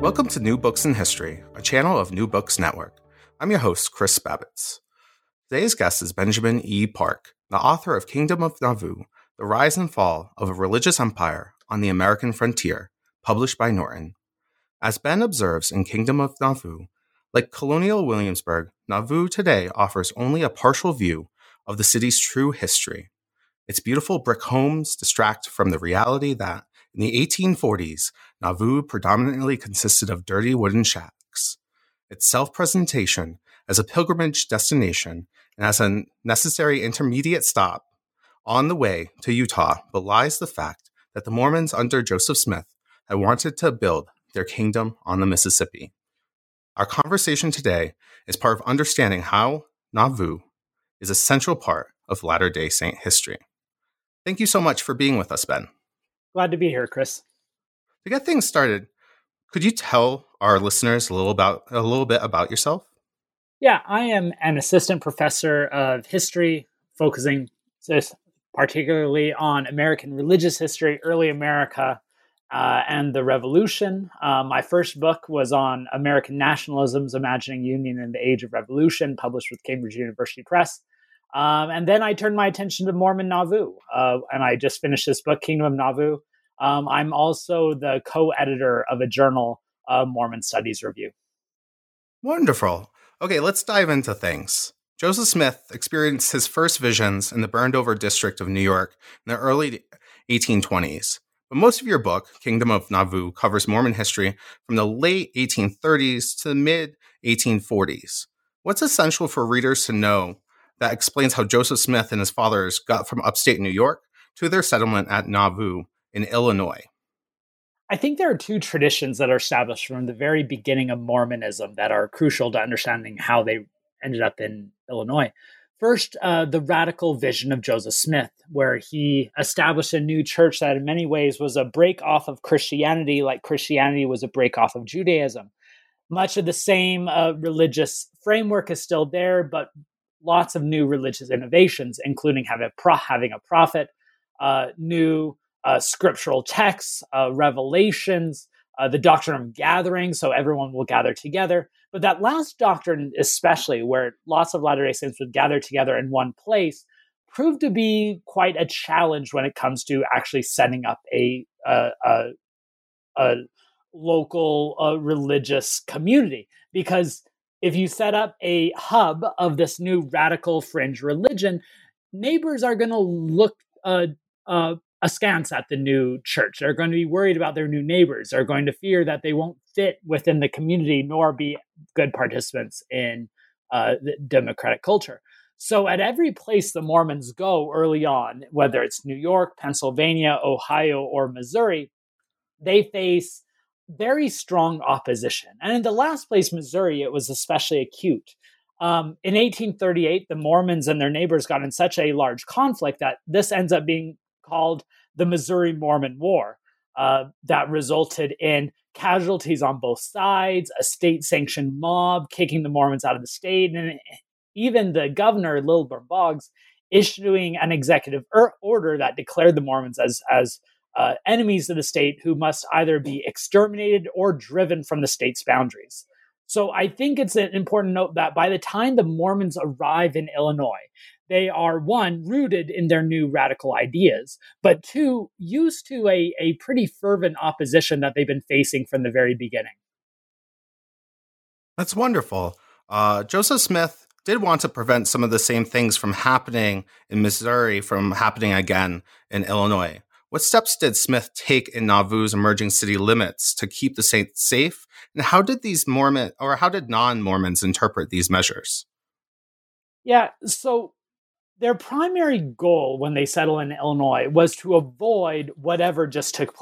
Welcome to New Books in History, a channel of New Books Network. I'm your host, Chris Babbitts. Today's guest is Benjamin E. Park, the author of Kingdom of Nauvoo, The Rise and Fall of a Religious Empire on the American Frontier, published by Norton. As Ben observes in Kingdom of Nauvoo, like colonial Williamsburg, Nauvoo today offers only a partial view of the city's true history. Its beautiful brick homes distract from the reality that, in the 1840s, Nauvoo predominantly consisted of dirty wooden shacks. Its self-presentation as a pilgrimage destination and as a necessary intermediate stop on the way to Utah belies the fact that the Mormons under Joseph Smith had wanted to build their kingdom on the Mississippi. Our conversation today is part of understanding how Nauvoo is a central part of Latter-day Saint history. Thank you so much for being with us, Ben. Glad to be here, Chris. To get things started, could you tell our listeners a little bit about yourself? Yeah, I am an assistant professor of history, focusing particularly on American religious history, early America, and the Revolution. My first book was on American nationalism's Imagining Union in the Age of Revolution, published with Cambridge University Press. And then I turned my attention to Mormon Nauvoo, and I just finished this book, Kingdom of Nauvoo. I'm also the co-editor of a journal, Mormon Studies Review. Wonderful. Okay, let's dive into things. Joseph Smith experienced his first visions in the burned-over district of New York in the early 1820s. But most of your book, Kingdom of Nauvoo, covers Mormon history from the late 1830s to the mid-1840s. What's essential for readers to know that explains how Joseph Smith and his fathers got from upstate New York to their settlement at Nauvoo in Illinois? I think there are two traditions that are established from the very beginning of Mormonism that are crucial to understanding how they ended up in Illinois. First, the radical vision of Joseph Smith, where he established a new church that in many ways was a break off of Christianity, like Christianity was a break off of Judaism. Much of the same religious framework is still there, but lots of new religious innovations, including having a prophet, new scriptural texts, revelations, the doctrine of gathering, so everyone will gather together. But that last doctrine, especially where lots of Latter-day Saints would gather together in one place, proved to be quite a challenge when it comes to actually setting up a local religious community. Because if you set up a hub of this new radical fringe religion, neighbors are going to look askance at the new church. They're going to be worried about their new neighbors. They're going to fear that they won't fit within the community nor be good participants in the democratic culture. So at every place the Mormons go early on, whether it's New York, Pennsylvania, Ohio, or Missouri, they face very strong opposition. And in the last place, Missouri, it was especially acute. In 1838, the Mormons and their neighbors got in such a large conflict that this ends up being called the Missouri Mormon War, that resulted in casualties on both sides, a state-sanctioned mob kicking the Mormons out of the state, and even the governor, Lilburn Boggs, issuing an executive order that declared the Mormons as enemies of the state who must either be exterminated or driven from the state's boundaries. So I think it's an important note that by the time the Mormons arrive in Illinois, they are, one, rooted in their new radical ideas, but two, used to a pretty fervent opposition that they've been facing from the very beginning. That's wonderful. Joseph Smith did want to prevent some of the same things from happening in Missouri from happening again in Illinois. What steps did Smith take in Nauvoo's emerging city limits to keep the Saints safe? And how did non-Mormons interpret these measures? Yeah, so their primary goal when they settled in Illinois was to avoid whatever just took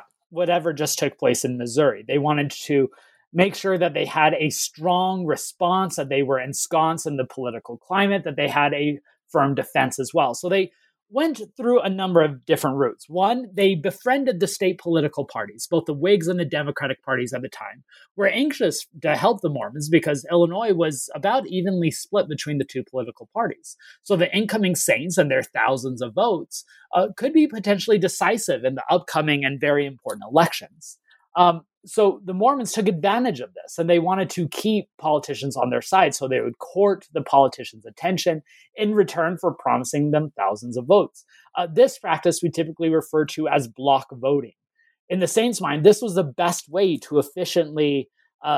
place in Missouri. They wanted to make sure that they had a strong response, that they were ensconced in the political climate, that they had a firm defense as well. So they went through a number of different routes. One, they befriended the state political parties, both the Whigs and the Democratic parties at the time, were anxious to help the Mormons because Illinois was about evenly split between the two political parties. So the incoming Saints and their thousands of votes could be potentially decisive in the upcoming and very important elections. so the Mormons took advantage of this, and they wanted to keep politicians on their side, so they would court the politicians' attention in return for promising them thousands of votes. This practice we typically refer to as block voting. In the Saints' mind, this was the best way to efficiently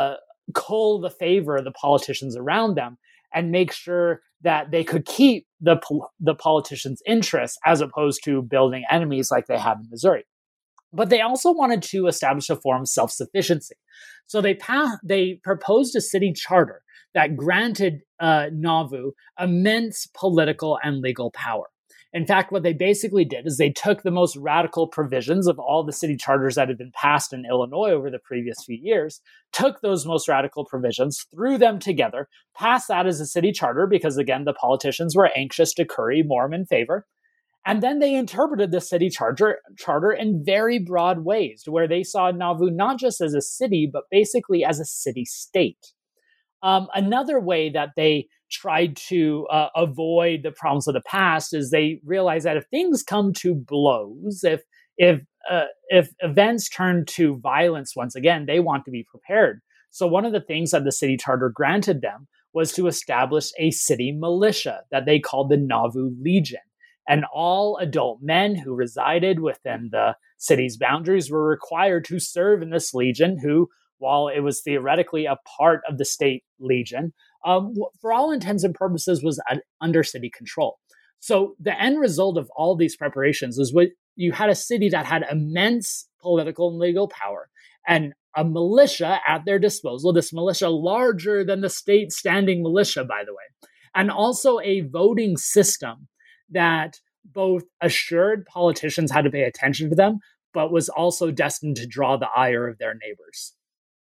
cull the favor of the politicians around them and make sure that they could keep the politicians' interests as opposed to building enemies like they had in Missouri. But they also wanted to establish a form of self-sufficiency. So they proposed a city charter that granted Nauvoo immense political and legal power. In fact, what they basically did is they took the most radical provisions of all the city charters that had been passed in Illinois over the previous few years, took those most radical provisions, threw them together, passed that as a city charter because, again, the politicians were anxious to curry Mormon favor. And then they interpreted the city charter in very broad ways, where they saw Nauvoo not just as a city, but basically as a city-state. Another way that they tried to avoid the problems of the past is they realized that if things come to blows, if events turn to violence once again, they want to be prepared. So one of the things that the city charter granted them was to establish a city militia that they called the Nauvoo Legion. And all adult men who resided within the city's boundaries were required to serve in this legion, who, while it was theoretically a part of the state legion, for all intents and purposes was under city control. So the end result of all these preparations is what you had: a city that had immense political and legal power and a militia at their disposal, this militia larger than the state standing militia, by the way, and also a voting system that both assured politicians had to pay attention to them, but was also destined to draw the ire of their neighbors.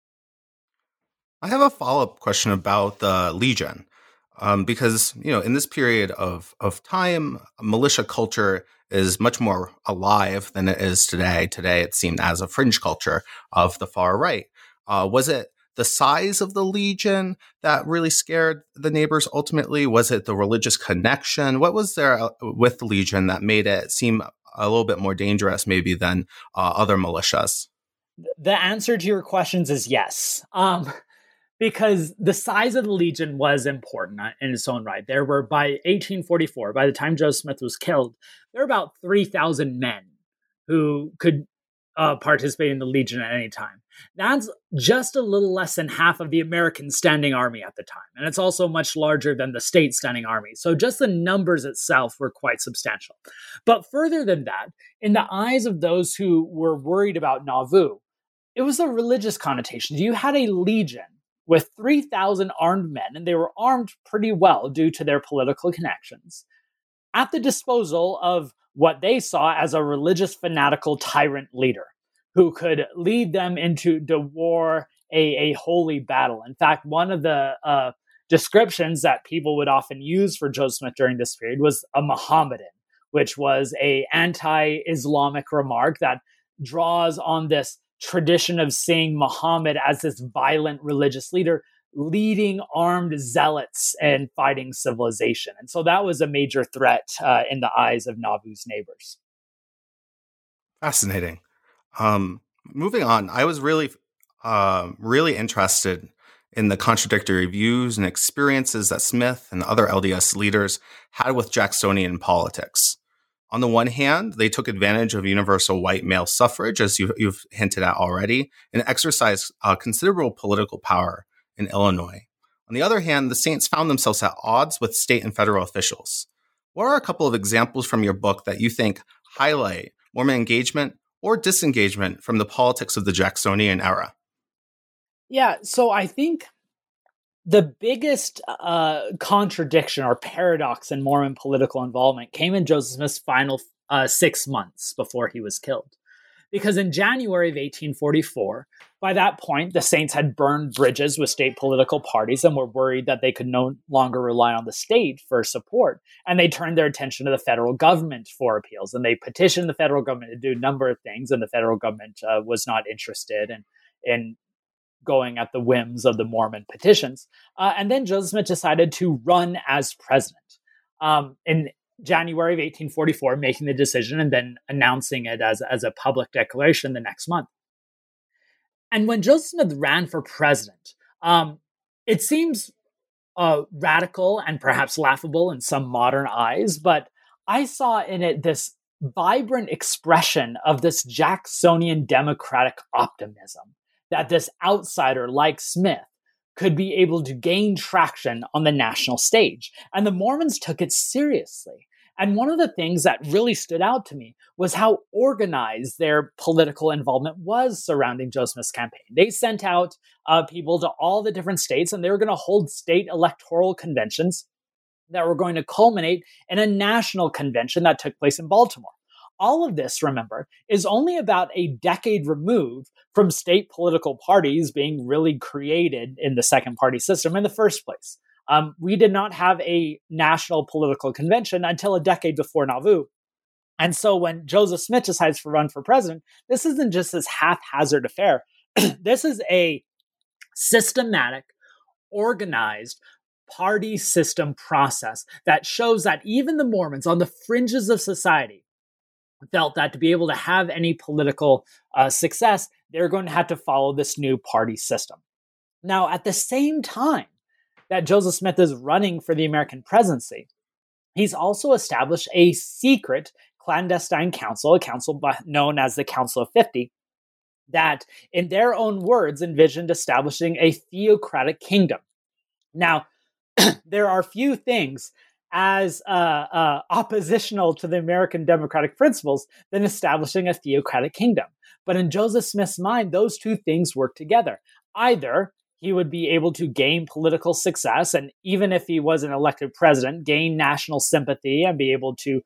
I have a follow-up question about the Legion, because in this period of time, militia culture is much more alive than it is today. Today, it's seen as a fringe culture of the far right. Was it the size of the Legion that really scared the neighbors ultimately? Was it the religious connection? What was there with the Legion that made it seem a little bit more dangerous maybe than other militias? The answer to your questions is yes. Because the size of the Legion was important in its own right. There were, by 1844, by the time Joseph Smith was killed, there were about 3,000 men who could participate in the Legion at any time. That's just a little less than half of the American standing army at the time. And it's also much larger than the state standing army. So just the numbers itself were quite substantial. But further than that, in the eyes of those who were worried about Nauvoo, it was a religious connotation. You had a legion with 3,000 armed men, and they were armed pretty well due to their political connections, at the disposal of what they saw as a religious fanatical tyrant leader who could lead them into the war, a holy battle. In fact, one of the descriptions that people would often use for Joseph Smith during this period was a Mohammedan, which was an anti-Islamic remark that draws on this tradition of seeing Muhammad as this violent religious leader leading armed zealots and fighting civilization. And so that was a major threat in the eyes of Nauvoo's neighbors. Fascinating. Moving on, I was really interested in the contradictory views and experiences that Smith and other LDS leaders had with Jacksonian politics. On the one hand, they took advantage of universal white male suffrage, as you've hinted at already, and exercised considerable political power in Illinois. On the other hand, the Saints found themselves at odds with state and federal officials. What are a couple of examples from your book that you think highlight Mormon engagement or disengagement from the politics of the Jacksonian era? Yeah, so I think the biggest contradiction or paradox in Mormon political involvement came in Joseph Smith's final 6 months before he was killed. Because in January of 1844, by that point, the Saints had burned bridges with state political parties and were worried that they could no longer rely on the state for support. And they turned their attention to the federal government for appeals. And they petitioned the federal government to do a number of things. And the federal government was not interested in going at the whims of the Mormon petitions. And then Joseph Smith decided to run as president. In January of 1844, making the decision and then announcing it as a public declaration the next month. And when Joseph Smith ran for president, it seems radical and perhaps laughable in some modern eyes, but I saw in it this vibrant expression of this Jacksonian democratic optimism that this outsider like Smith could be able to gain traction on the national stage. And the Mormons took it seriously. And one of the things that really stood out to me was how organized their political involvement was surrounding Joe Smith's campaign. They sent out people to all the different states, and they were going to hold state electoral conventions that were going to culminate in a national convention that took place in Baltimore. All of this, remember, is only about a decade removed from state political parties being really created in the second party system in the first place. We did not have a national political convention until a decade before Nauvoo. And so when Joseph Smith decides to run for president, this isn't just this haphazard affair. This is a systematic, organized party system process that shows that even the Mormons on the fringes of society felt that to be able to have any political success, they're going to have to follow this new party system. Now, at the same time that Joseph Smith is running for the American presidency, he's also established a secret clandestine council, a council known as the Council of 50, that, in their own words, envisioned establishing a theocratic kingdom. Now, there are few things as oppositional to the American democratic principles than establishing a theocratic kingdom. But in Joseph Smith's mind, those two things work together. Either he would be able to gain political success, and even if he was an elected president, gain national sympathy and be able to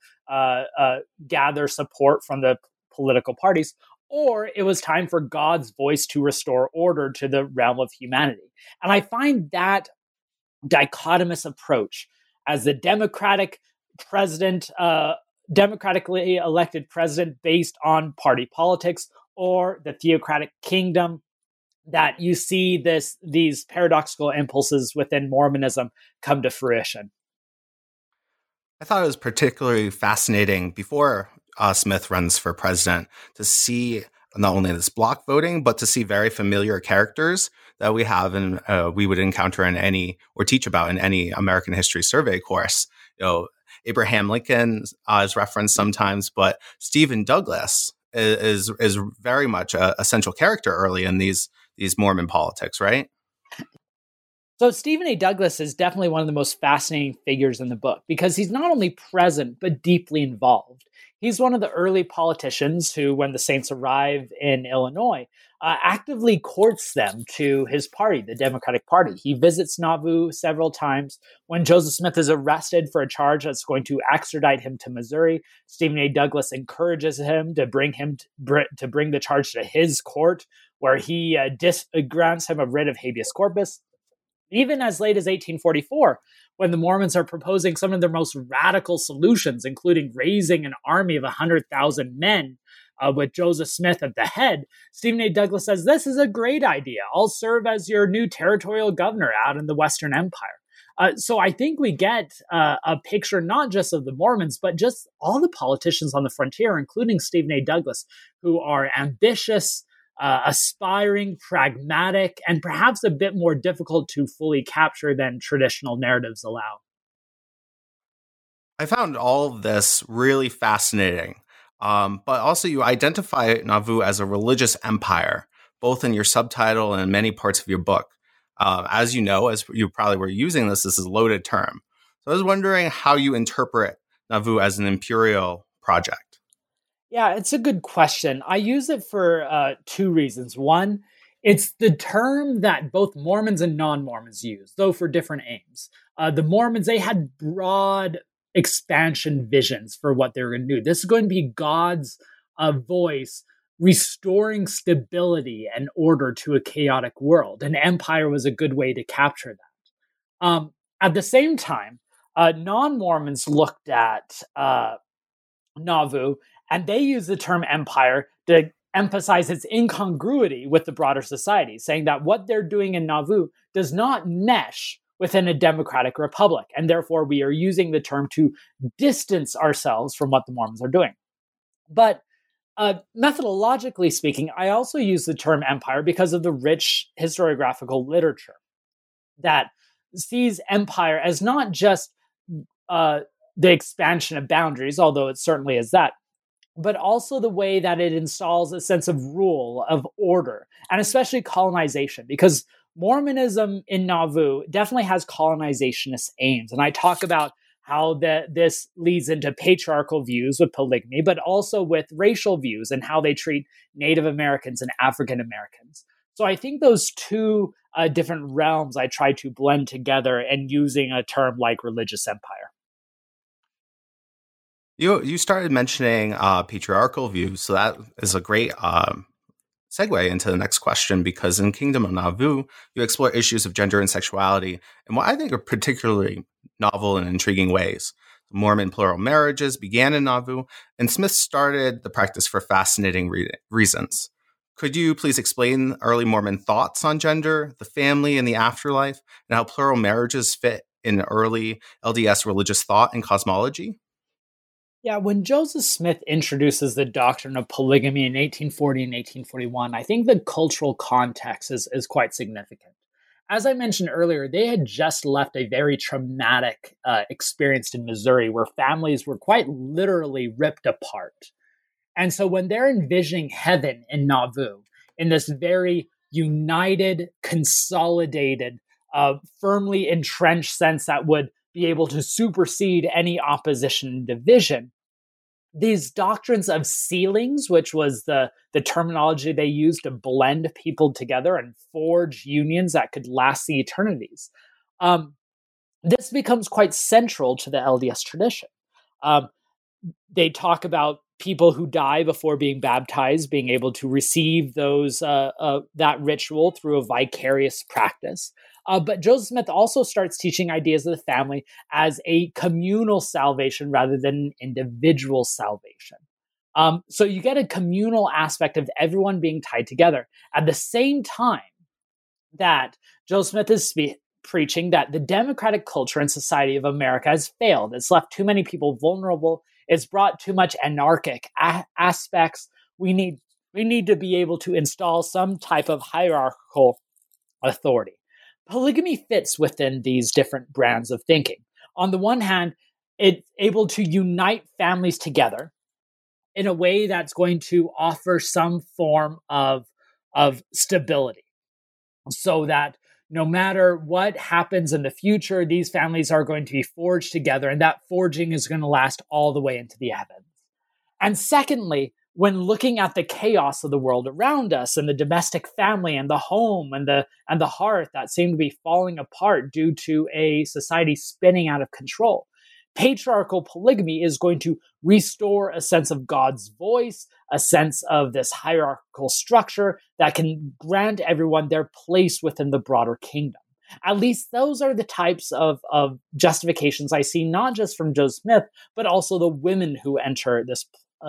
gather support from the political parties, or it was time for God's voice to restore order to the realm of humanity. And I find that dichotomous approach as the democratic president, democratically elected president based on party politics, or the theocratic kingdom, that you see these paradoxical impulses within Mormonism come to fruition. I thought it was particularly fascinating before Smith runs for president to see not only this block voting, but to see very familiar characters that we have and we would encounter in any or teach about in any American history survey course. Abraham Lincoln is referenced sometimes, but Stephen Douglas is very much a central character early in these Mormon politics, right? So Stephen A. Douglas is definitely one of the most fascinating figures in the book because he's not only present, but deeply involved. He's one of the early politicians who, when the Saints arrive in Illinois, actively courts them to his party, the Democratic Party. He visits Nauvoo several times. When Joseph Smith is arrested for a charge that's going to extradite him to Missouri, Stephen A. Douglas encourages him to bring the charge to his court, where he grants him a writ of habeas corpus. Even as late as 1844, when the Mormons are proposing some of their most radical solutions, including raising an army of 100,000 men with Joseph Smith at the head, Stephen A. Douglas says, "This is a great idea. I'll serve as your new territorial governor out in the Western Empire." So I think we get a picture not just of the Mormons, but just all the politicians on the frontier, including Stephen A. Douglas, who are ambitious, aspiring, pragmatic, and perhaps a bit more difficult to fully capture than traditional narratives allow. I found all of this really fascinating. But also you identify Nauvoo as a religious empire, both in your subtitle and in many parts of your book. As you know, as you probably were using this is a loaded term. So I was wondering how you interpret Nauvoo as an imperial project. Yeah, it's a good question. I use it for two reasons. One, it's the term that both Mormons and non-Mormons use, though for different aims. The Mormons, they had broad expansion visions for what they were going to do. This is going to be God's voice restoring stability and order to a chaotic world. An empire was a good way to capture that. At the same time, non-Mormons looked at Nauvoo, and they use the term empire to emphasize its incongruity with the broader society, saying that what they're doing in Nauvoo does not mesh within a democratic republic. And therefore, we are using the term to distance ourselves from what the Mormons are doing. But Methodologically speaking, I also use the term empire because of the rich historiographical literature that sees empire as not just uh, the expansion of boundaries, although it certainly is that, but also the way that it installs a sense of rule, of order, and especially colonization, because Mormonism in Nauvoo definitely has colonizationist aims. And I talk about how this leads into patriarchal views with polygamy, but also with racial views and how they treat Native Americans and African Americans. So I think those two different realms I try to blend together and using a term like religious empire. You started mentioning patriarchal views, so that is a great segue into the next question, because in Kingdom of Nauvoo, you explore issues of gender and sexuality in what I think are particularly novel and intriguing ways. Mormon plural marriages began in Nauvoo, and Smith started the practice for fascinating reasons. Could you please explain early Mormon thoughts on gender, the family, and the afterlife, and how plural marriages fit in early LDS religious thought and cosmology? Yeah, when Joseph Smith introduces the doctrine of polygamy in 1840 and 1841, I think the cultural context is quite significant. As I mentioned earlier, they had just left a very traumatic experience in Missouri where families were quite literally ripped apart. And so when they're envisioning heaven in Nauvoo, in this very united, consolidated, firmly entrenched sense that would be able to supersede any opposition and division, these doctrines of sealings, which was the terminology they used to blend people together and forge unions that could last the eternities, this becomes quite central to the LDS tradition. Um, they talk about people who die before being baptized being able to receive that ritual through a vicarious practice. But Joseph Smith also starts teaching ideas of the family as a communal salvation rather than an individual salvation. So you get a communal aspect of everyone being tied together. At the same time that Joseph Smith is preaching that the democratic culture and society of America has failed. It's left too many people vulnerable. It's brought too much anarchic aspects. We need to be able to install some type of hierarchical authority. Polygamy fits within these different brands of thinking. On the one hand, it's able to unite families together in a way that's going to offer some form of stability, so that no matter what happens in the future, these families are going to be forged together, and that forging is going to last all the way into the heavens. And secondly, when looking at the chaos of the world around us and the domestic family and the home and the hearth that seem to be falling apart due to a society spinning out of control, patriarchal polygamy is going to restore a sense of God's voice, a sense of this hierarchical structure that can grant everyone their place within the broader kingdom. At least those are the types of justifications I see, not just from Joseph Smith, but also the women who enter this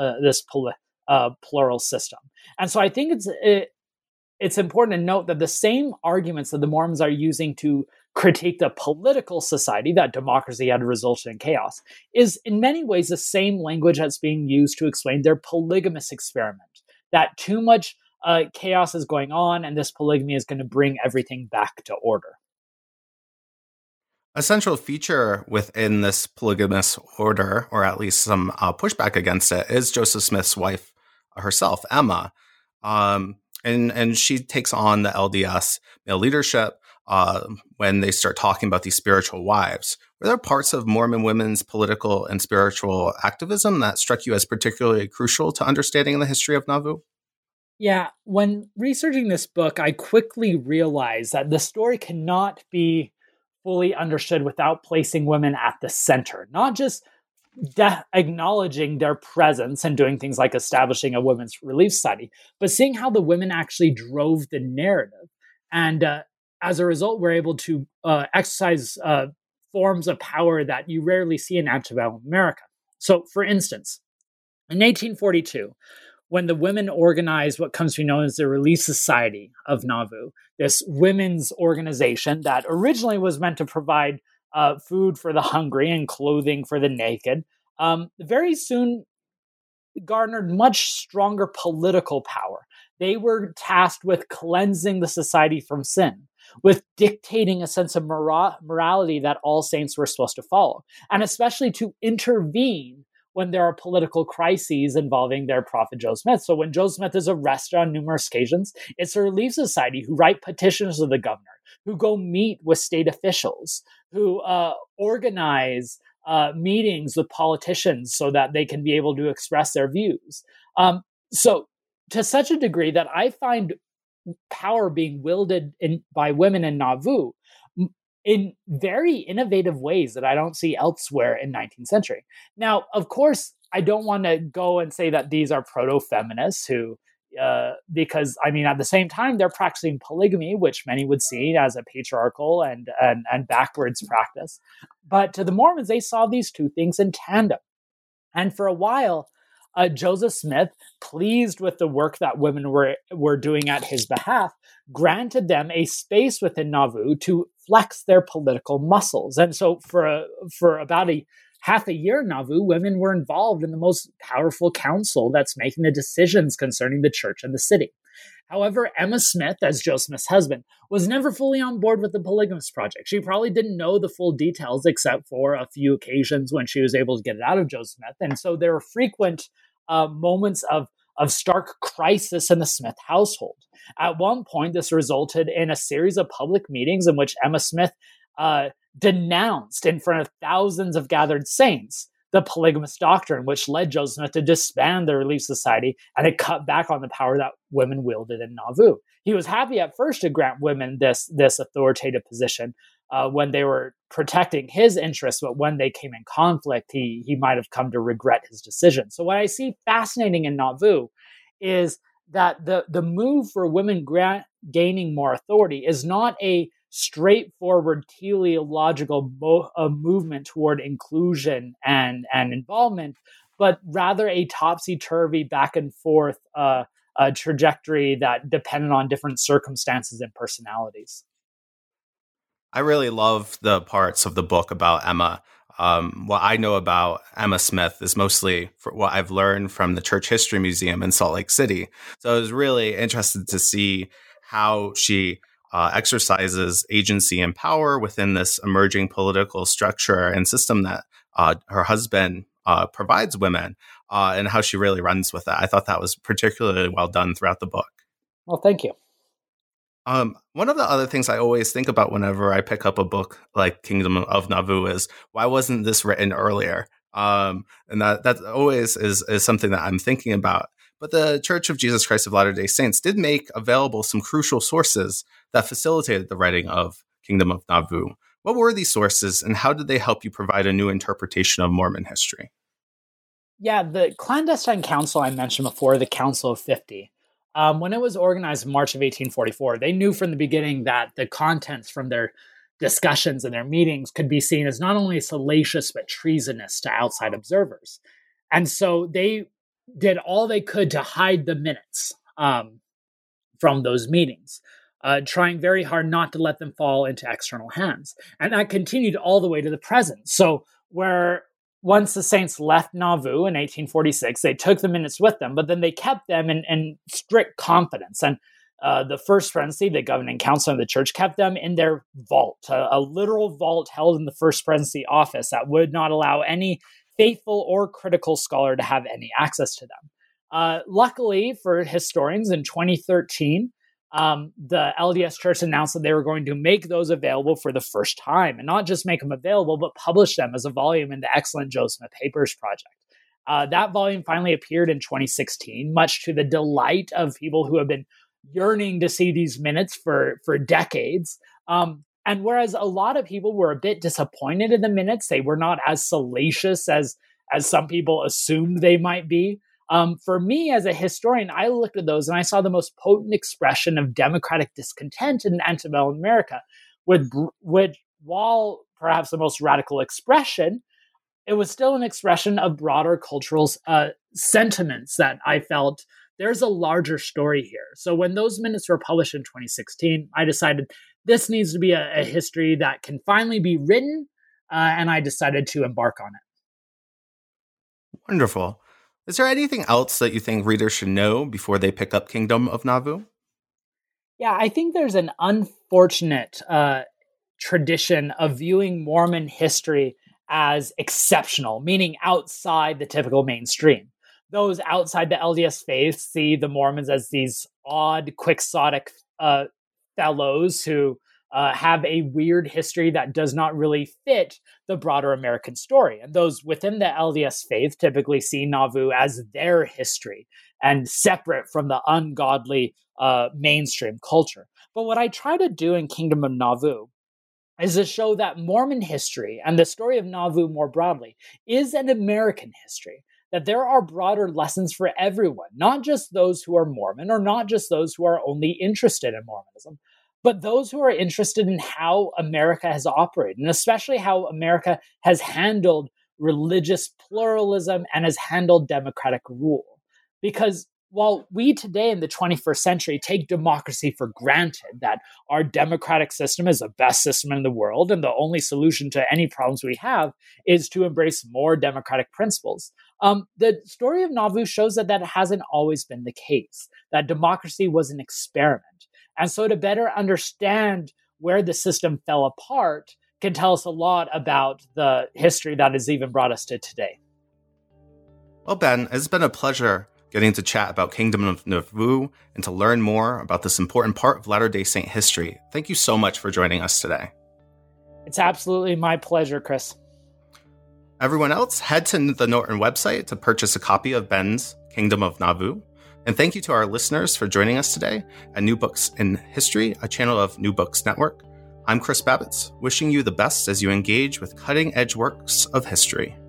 plural system. And so I think it's important to note that the same arguments that the Mormons are using to critique the political society, that democracy had resulted in chaos, is in many ways the same language that's being used to explain their polygamous experiment, that too much chaos is going on and this polygamy is going to bring everything back to order. A central feature within this polygamous order, or at least some pushback against it, is Joseph Smith's wife herself, Emma. And she takes on the LDS male leadership when they start talking about these spiritual wives. Were there parts of Mormon women's political and spiritual activism that struck you as particularly crucial to understanding the history of Nauvoo? Yeah, when researching this book, I quickly realized that the story cannot be fully understood without placing women at the center, not just acknowledging their presence and doing things like establishing a women's relief society, but seeing how the women actually drove the narrative. And as a result, we're able to exercise forms of power that you rarely see in antebellum America. So, for instance, in 1842, when the women organized what comes to be known as the Relief Society of Nauvoo, this women's organization that originally was meant to provide food for the hungry and clothing for the naked, very soon garnered much stronger political power. They were tasked with cleansing the society from sin, with dictating a sense of morality that all saints were supposed to follow, and especially to intervene when there are political crises involving their prophet Joe Smith. So when Joe Smith is arrested on numerous occasions, it's the Relief Society who write petitions to the governor, who go meet with state officials, who organize meetings with politicians so that they can be able to express their views. So to such a degree that I find power being wielded by women in Nauvoo in very innovative ways that I don't see elsewhere in 19th century. Now, of course, I don't want to go and say that these are proto-feminists who, because I mean, at the same time, they're practicing polygamy, which many would see as a patriarchal and backwards practice. But to the Mormons, they saw these two things in tandem. And for a while, Joseph Smith, pleased with the work that women were doing at his behalf, granted them a space within Nauvoo to flex their political muscles. And so for about half a year in Nauvoo, women were involved in the most powerful council that's making the decisions concerning the church and the city. However, Emma Smith, as Joe Smith's husband, was never fully on board with the polygamous project. She probably didn't know the full details except for a few occasions when she was able to get it out of Joe Smith. And so there were frequent moments of stark crisis in the Smith household. At one point, this resulted in a series of public meetings in which Emma Smith denounced in front of thousands of gathered saints the polygamous doctrine, which led Joe Smith to disband the Relief Society, and it cut back on the power that women wielded in Nauvoo. He was happy at first to grant women this authoritative position when they were protecting his interests, but when they came in conflict, he might have come to regret his decision. So what I see fascinating in Nauvoo is that the move for women gaining more authority is not a straightforward teleological movement toward inclusion and involvement, but rather a topsy-turvy back and forth trajectory that depended on different circumstances and personalities. I really love the parts of the book about Emma. What I know about Emma Smith is mostly what I've learned from the Church History Museum in Salt Lake City. So I was really interested to see how she exercises agency and power within this emerging political structure and system that her husband provides women, and how she really runs with that. I thought that was particularly well done throughout the book. Well, thank you. One of the other things I always think about whenever I pick up a book like Kingdom of Nauvoo is, why wasn't this written earlier? And that always is something that I'm thinking about. But the Church of Jesus Christ of Latter-day Saints did make available some crucial sources that facilitated the writing of Kingdom of Nauvoo. What were these sources, and how did they help you provide a new interpretation of Mormon history? Yeah, the clandestine council I mentioned before, the Council of 50, when it was organized in March of 1844, they knew from the beginning that the contents from their discussions and their meetings could be seen as not only salacious but treasonous to outside observers. And so they did all they could to hide the minutes from those meetings, trying very hard not to let them fall into external hands. And that continued all the way to the present. So once the saints left Nauvoo in 1846, they took the minutes with them, but then they kept them in strict confidence. And the First Presidency, the governing council of the church, kept them in their vault, a literal vault held in the First Presidency office that would not allow any faithful or critical scholar to have any access to them. Luckily for historians, in 2013, the LDS Church announced that they were going to make those available for the first time, and not just make them available, but publish them as a volume in the excellent Joe Smith Papers Project. That volume finally appeared in 2016, much to the delight of people who have been yearning to see these minutes for decades. And whereas a lot of people were a bit disappointed in the minutes, they were not as salacious as some people assumed they might be. For me, as a historian, I looked at those and I saw the most potent expression of democratic discontent in antebellum America, which, while perhaps the most radical expression, it was still an expression of broader cultural sentiments that I felt there's a larger story here. So when those minutes were published in 2016, I decided this needs to be a history that can finally be written, and I decided to embark on it. Wonderful. Is there anything else that you think readers should know before they pick up Kingdom of Nauvoo? Yeah, I think there's an unfortunate tradition of viewing Mormon history as exceptional, meaning outside the typical mainstream. Those outside the LDS faith see the Mormons as these odd, quixotic fellows who have a weird history that does not really fit the broader American story. And those within the LDS faith typically see Nauvoo as their history and separate from the ungodly mainstream culture. But what I try to do in Kingdom of Nauvoo is to show that Mormon history and the story of Nauvoo more broadly is an American history, that there are broader lessons for everyone, not just those who are Mormon or not just those who are only interested in Mormonism, but those who are interested in how America has operated, and especially how America has handled religious pluralism and has handled democratic rule. Because while we today in the 21st century take democracy for granted, that our democratic system is the best system in the world and the only solution to any problems we have is to embrace more democratic principles, the story of Nauvoo shows that that hasn't always been the case, that democracy was an experiment. And so to better understand where the system fell apart can tell us a lot about the history that has even brought us to today. Well, Ben, it's been a pleasure getting to chat about Kingdom of Nauvoo and to learn more about this important part of Latter-day Saint history. Thank you so much for joining us today. It's absolutely my pleasure, Chris. Everyone else, head to the Norton website to purchase a copy of Ben's Kingdom of Nauvoo. And thank you to our listeners for joining us today at New Books in History, a channel of New Books Network. I'm Chris Babbitts, wishing you the best as you engage with cutting-edge works of history.